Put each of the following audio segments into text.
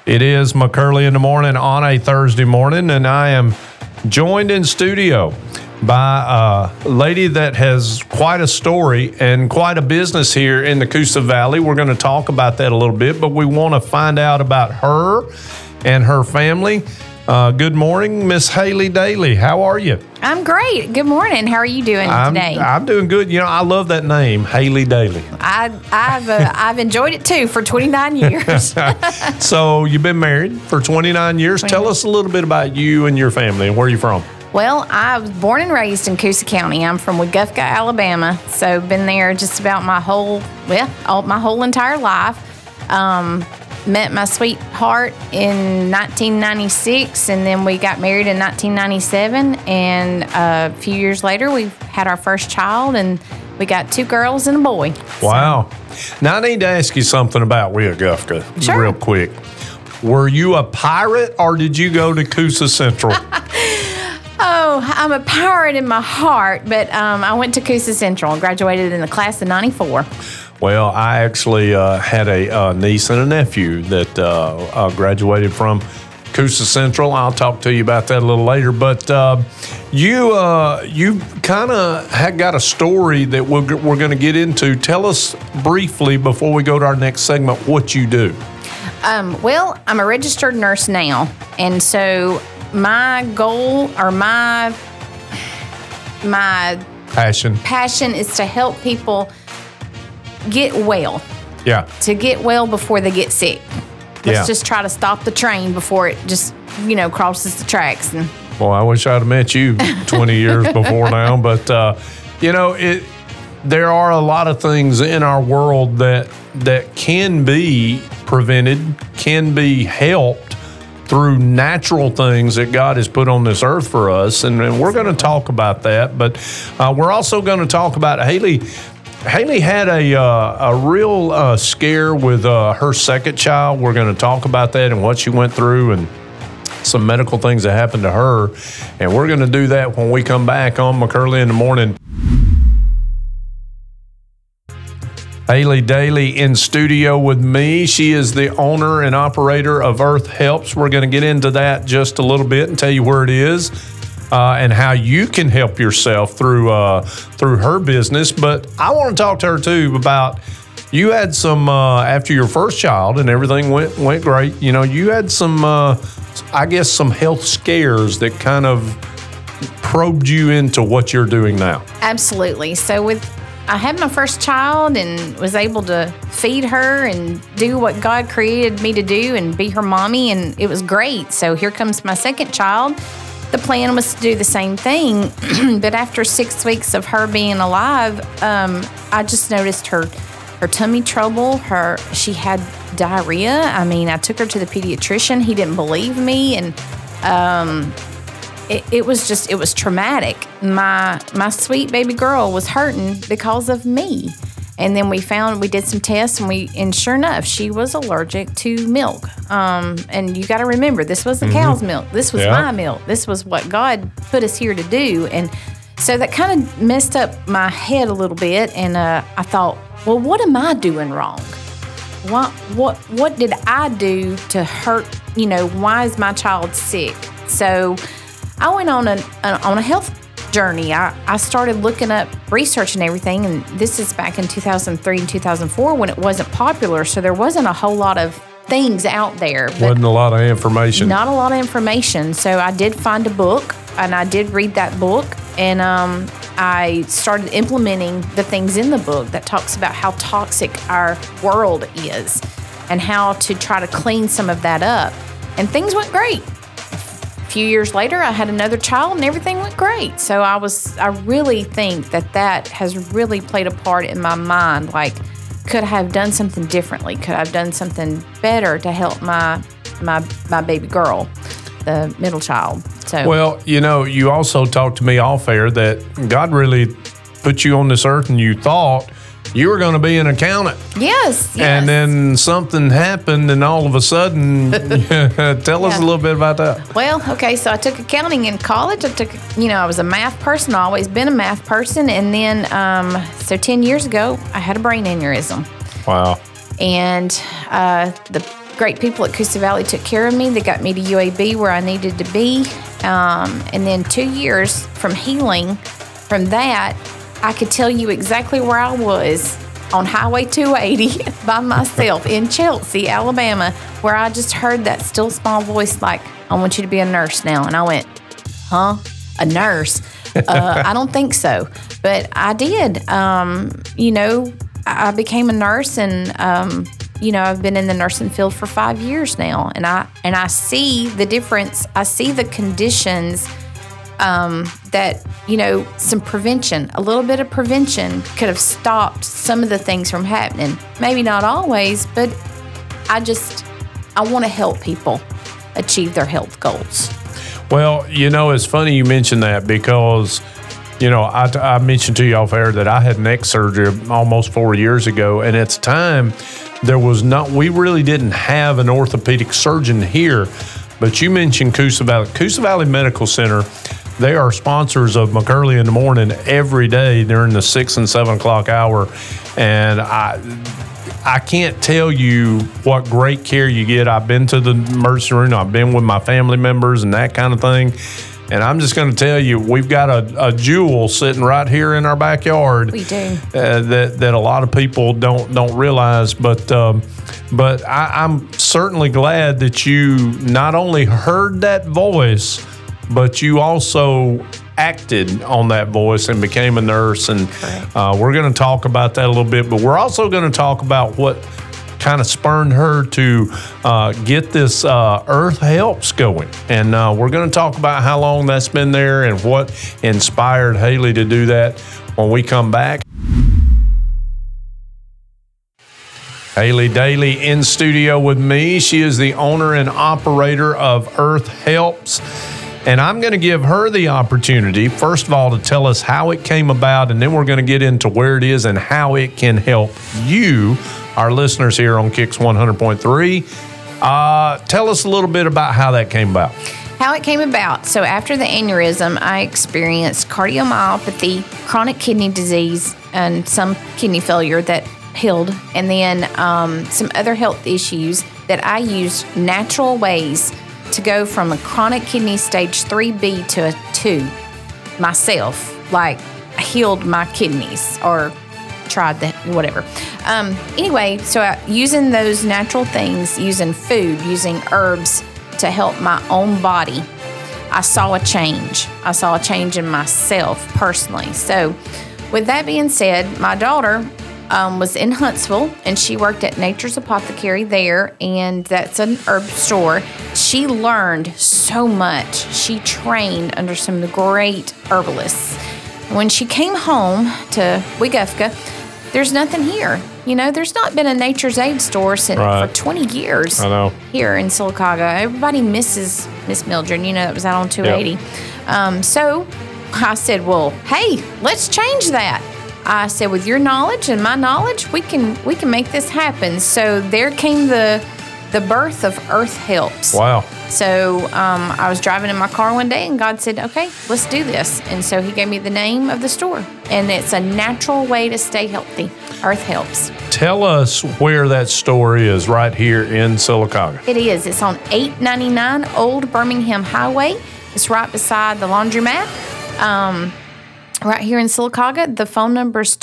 It is McCurley in the Morning on a Thursday morning, and I am joined in studio by a lady that has quite a story and quite a business here in the Coosa Valley. We're going to talk about that a little bit, but we want to find out about her and her family. Good morning, Miss Haley Daly. How are you? I'm great. Good morning. How are you doing today? I'm doing good. You know, I love that name, Haley Daly. I've enjoyed it too for 29 years. So you've been married for 29 years. Tell us a little bit about you and your family and where you're from. Well, I was born and raised in Coosa County. I'm from Weguffka, Alabama. So been there just about my whole entire life. Met my sweetheart in 1996, and then we got married in 1997. And a few years later, we had our first child, and we got 2 girls and a boy. Wow. Now, I need to ask you something about Weguffka real quick. Were you a pirate, or did you go to Coosa Central? Oh, I'm a pirate in my heart, but I went to Coosa Central and graduated in the class of 94. Well, I actually had a niece and a nephew that graduated from Coosa Central. I'll talk to you about that a little later. But you kind of had got a story that we're going to get into. Tell us briefly before we go to our next segment what you do. Well, I'm a registered nurse now, and so my goal or my passion is to help people get well. Yeah. To get well before they get sick. Let's just try to stop the train before it just, crosses the tracks. Well, I wish I'd have met you 20 years before now, but there are a lot of things in our world that can be prevented, can be helped through natural things that God has put on this earth for us, and we're going to talk about that. But we're also going to talk about Haley. Haley had a real scare with her second child. We're going to talk about that and what she went through and some medical things that happened to her. And we're going to do that when we come back on McCurley in the Morning. Haley Daly in studio with me. She is the owner and operator of Earth Helps. We're going to get into that just a little bit and tell you where it is. And how you can help yourself through her business. But I want to talk to her too about, you had some after your first child and everything went great. You had some some health scares that kind of probed you into what you're doing now. Absolutely. So I had my first child and was able to feed her and do what God created me to do and be her mommy, and it was great. So here comes my second child. The plan was to do the same thing, but after 6 weeks of her being alive, I just noticed her tummy trouble. She had diarrhea. I mean, I took her to the pediatrician. He didn't believe me, and it was traumatic. My sweet baby girl was hurting because of me. And then we did some tests, and sure enough, she was allergic to milk. And you got to remember, this wasn't cow's milk. This was my milk. This was what God put us here to do. And so that kind of messed up my head a little bit. And I thought, well, what am I doing wrong? What did I do to hurt? Why is my child sick? So I went on a health journey. I started looking up research and everything, and this is back in 2003 and 2004 when it wasn't popular, so there wasn't a whole lot of things out there. Wasn't a lot of information. Not a lot of information. So I did find a book, and I did read that book, and I started implementing the things in the book that talks about how toxic our world is and how to try to clean some of that up. And things went great. Few years later, I had another child and everything went great. So I really think that has really played a part in my mind. Like, could I have done something differently? Could I have done something better to help my baby girl, the middle child? So, well, you also talked to me off air that God really put you on this earth and you thought you were going to be an accountant. Yes. And then something happened, and all of a sudden, tell us a little bit about that. Well, okay, so I took accounting in college. I was a math person. I've always been a math person. And then, so 10 years ago, I had a brain aneurysm. Wow. And great people at Coosa Valley took care of me. They got me to UAB where I needed to be. And then 2 years from healing, from that, I could tell you exactly where I was on Highway 280 by myself in Chelsea, Alabama, where I just heard that still small voice like, I want you to be a nurse now. And I went, huh? A nurse? I don't think so. But I did. I became a nurse, and I've been in the nursing field for 5 years now, and I see the difference. I see the conditions that some prevention, a little bit of prevention, could have stopped some of the things from happening. Maybe not always, but I want to help people achieve their health goals. Well, it's funny you mentioned that because, I mentioned to you off air that I had neck surgery almost 4 years ago. And at the time, we really didn't have an orthopedic surgeon here. But you mentioned Coosa Valley. Coosa Valley Medical Center, they are sponsors of McEarly in the Morning every day during the 6 and 7 o'clock hour. And I can't tell you what great care you get. I've been to the emergency room. I've been with my family members and that kind of thing. And I'm just going to tell you, we've got a jewel sitting right here in our backyard. We do. That a lot of people don't realize. But I'm certainly glad that you not only heard that voice, but you also acted on that voice and became a nurse. And we're going to talk about that a little bit, but we're also going to talk about what kind of spurred her to get this Earth Helps going. And we're going to talk about how long that's been there and what inspired Haley to do that when we come back. Haley Daly in studio with me. She is the owner and operator of Earth Helps. And I'm going to give her the opportunity, first of all, to tell us how it came about, and then we're going to get into where it is and how it can help you, our listeners here on Kicks 100.3. Tell us a little bit about how that came about. How it came about. So after the aneurysm, I experienced cardiomyopathy, chronic kidney disease, and some kidney failure that healed, and then some other health issues that I used natural ways to go from a chronic kidney stage 3B to a 2 myself. Like, I healed my kidneys or tried that, whatever. Anyway, so using those natural things, using food, using herbs to help my own body, I saw a change. I saw a change in myself personally. So with that being said, my daughter was in Huntsville, and she worked at Nature's Apothecary there, and that's an herb store. She learned so much. She trained under some great herbalists. When she came home to Weguffka, there's nothing here. There's not been a Nature's Aid store for 20 years. I know. Here in Sylacauga. Everybody misses Miss Mildred, that was out on 280. Yep. So I said, well, hey, let's change that. I said, with your knowledge and my knowledge, we can make this happen. So there came the birth of Earth Helps. Wow. So I was driving in my car one day, and God said, okay, let's do this. And so he gave me the name of the store. And it's a natural way to stay healthy. Earth Helps. Tell us where that store is right here in Sylacauga. It is. It's on 899 Old Birmingham Highway. It's right beside the laundromat. Right here in Sylacauga. The phone number is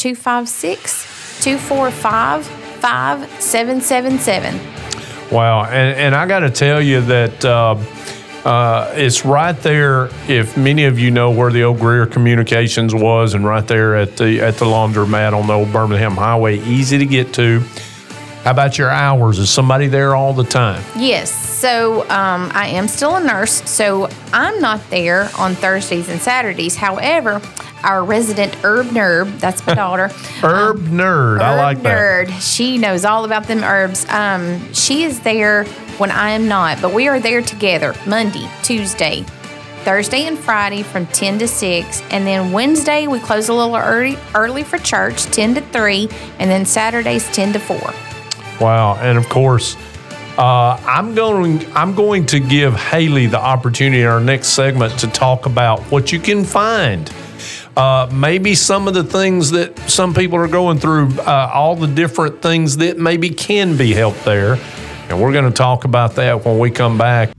256-245-5777. Wow. And I got to tell you that it's right there, if many of you know where the old Greer Communications was, and right there at the laundromat on the Old Birmingham Highway, easy to get to. How about your hours? Is somebody there all the time? Yes. So I am still a nurse, so I'm not there on Thursdays and Saturdays. However, our resident herb nerd, that's my daughter. Herb nerd, I like that. Herb nerd, she knows all about them herbs. She is there when I am not, but we are there together Monday, Tuesday, Thursday, and Friday from 10 to 6. And then Wednesday, we close a little early for church, 10 to 3, and then Saturdays, 10 to 4. Wow. And of course, I'm going to give Haley the opportunity in our next segment to talk about what you can find. Maybe some of the things that some people are going through, all the different things that maybe can be helped there. And we're going to talk about that when we come back.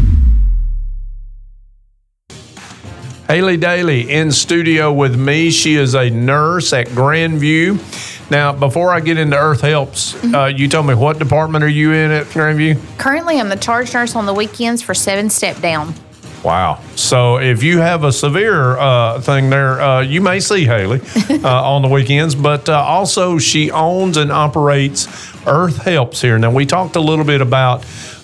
Haley Daly in studio with me. She is a nurse at Grandview. Now, before I get into Earth Helps, you told me, what department are you in at Grandview? Currently, I'm the charge nurse on the weekends for 7 Step Down. Wow. So if you have a severe thing there, you may see Haley on the weekends. But also, she owns and operates Earth Helps here. Now, we talked a little bit about,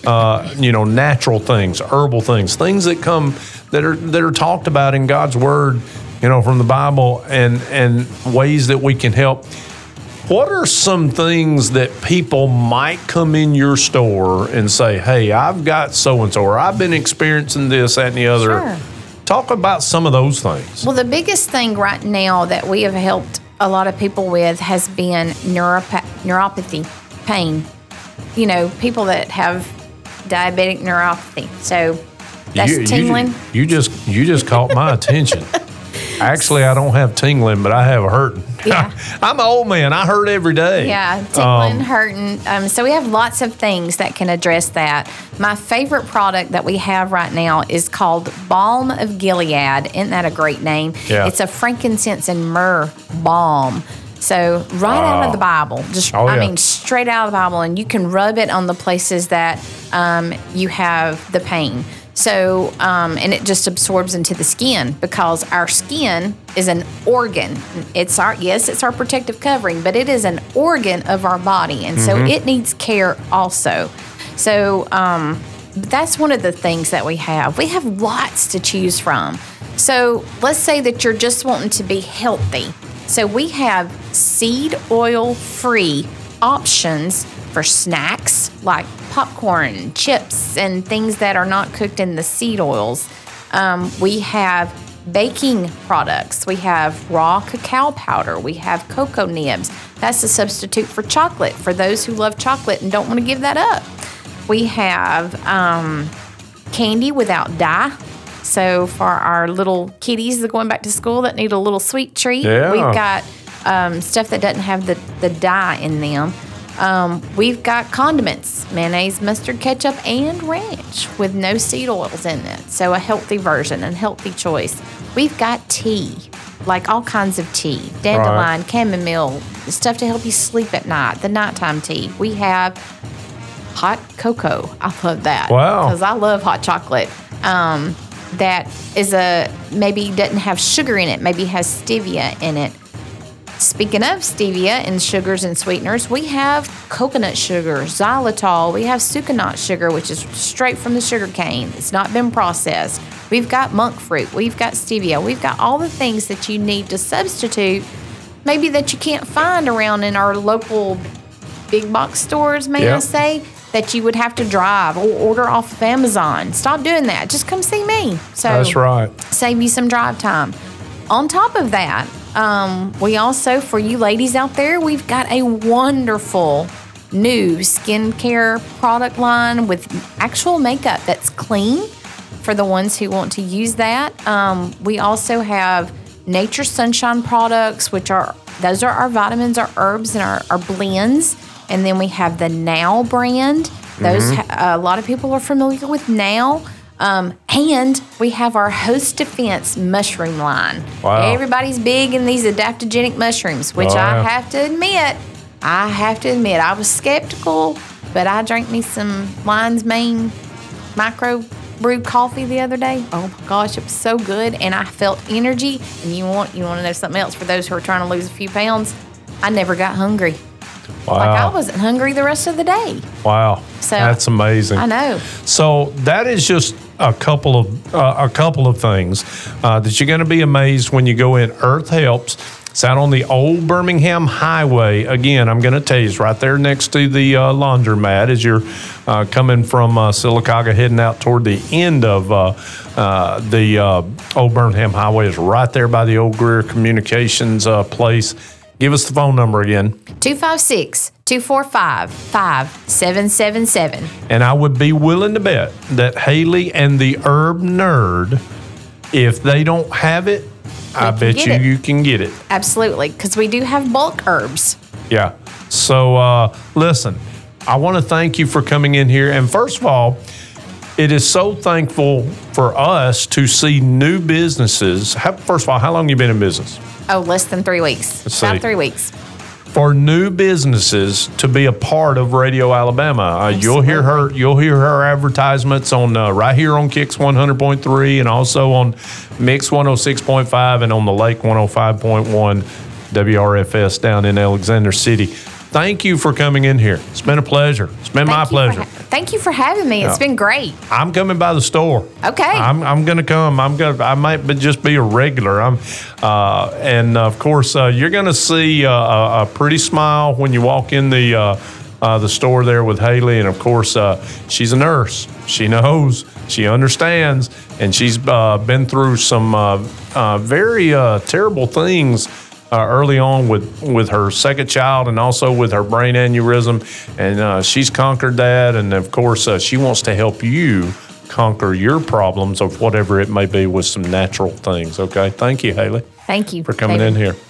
natural things, herbal things that come that are talked about in God's Word, from the Bible, and ways that we can help. What are some things that people might come in your store and say, hey, I've got so-and-so, or I've been experiencing this, that, and the other? Sure. Talk about some of those things. Well, the biggest thing right now that we have helped a lot of people with has been neuropathy, pain. People that have diabetic neuropathy. So that's tingling. You just caught my attention. Actually, I don't have tingling, but I have hurting. Yeah. I'm an old man. I hurt every day. Yeah, tingling, hurting. So we have lots of things that can address that. My favorite product that we have right now is called Balm of Gilead. Isn't that a great name? Yeah. It's a frankincense and myrrh balm. So out of the Bible, straight out of the Bible, and you can rub it on the places that you have the pain. So, and it just absorbs into the skin, because our skin is an organ. It's our protective covering, but it is an organ of our body. And so it needs care also. So, that's one of the things that we have. We have lots to choose from. So let's say that you're just wanting to be healthy. So we have seed oil free options for snacks like popcorn, chips, and things that are not cooked in the seed oils. We have baking products. We have raw cacao powder. We have cocoa nibs. That's a substitute for chocolate for those who love chocolate and don't want to give that up. We have candy without dye. So for our little kiddies that are going back to school that need a little sweet treat, we've got stuff that doesn't have the dye in them. We've got condiments, mayonnaise, mustard, ketchup, and ranch with no seed oils in it. So a healthy version and healthy choice. We've got tea, like all kinds of tea, dandelion, chamomile, stuff to help you sleep at night, the nighttime tea. We have hot cocoa. I love that. Wow. Because I love hot chocolate. That is maybe doesn't have sugar in it, maybe has stevia in it. Speaking of stevia and sugars and sweeteners, we have coconut sugar, xylitol. We have sucanat sugar, which is straight from the sugar cane. It's not been processed. We've got monk fruit. We've got stevia. We've got all the things that you need to substitute, maybe that you can't find around in our local big box stores, I say, that you would have to drive or order off of Amazon. Stop doing that. Just come see me. So that's right. Save you some drive time. On top of that, we also, for you ladies out there, we've got a wonderful new skincare product line with actual makeup that's clean for the ones who want to use that. We also have Nature Sunshine products, those are our vitamins, our herbs, and our blends. And then we have the Now brand. Those a lot of people are familiar with Now. And we have our Host Defense mushroom line. Wow. Everybody's big in these adaptogenic mushrooms, which I have to admit, I was skeptical, but I drank me some Lion's Mane micro brewed coffee the other day. Oh my gosh, it was so good, and I felt energy. And you want to know something else for those who are trying to lose a few pounds? I never got hungry. Wow. Like I wasn't hungry the rest of the day. Wow. So that's amazing. I know. So that is just a couple of things that you're going to be amazed when you go in. Earth Helps. It's out on the old Birmingham Highway. Again, I'm going to tell you, it's right there next to the laundromat as you're coming from Sylacauga heading out toward the end of the old Birmingham Highway. Is right there by the old Greer Communications place. Give us the phone number again. 256-245-5777. And I would be willing to bet that Haley and the Herb Nerd, if they don't have it, I bet you can get it. Absolutely, because we do have bulk herbs. Yeah. So listen, I want to thank you for coming in here. And first of all, it is so thankful for us to see new businesses. First of all, how long have you been in business? Oh, less than 3 weeks. About 3 weeks. For new businesses to be a part of Radio Alabama, you'll hear her advertisements on right here on Kicks 100.3 and also on Mix 106.5 and on the Lake 105.1 WRFS down in Alexander City. Thank you for coming in here. It's been a pleasure. It's been my pleasure. Thank you for having me. It's been great. I'm coming by the store. Okay. I'm gonna come. I might just be a regular. And of course you're gonna see a pretty smile when you walk in the store there with Haley. And of course she's a nurse. She knows. She understands. And she's been through some very terrible things. Early on with her second child and also with her brain aneurysm. And she's conquered that. And of course, she wants to help you conquer your problems of whatever it may be with some natural things. Okay. Thank you, Haley. Thank you for coming in here.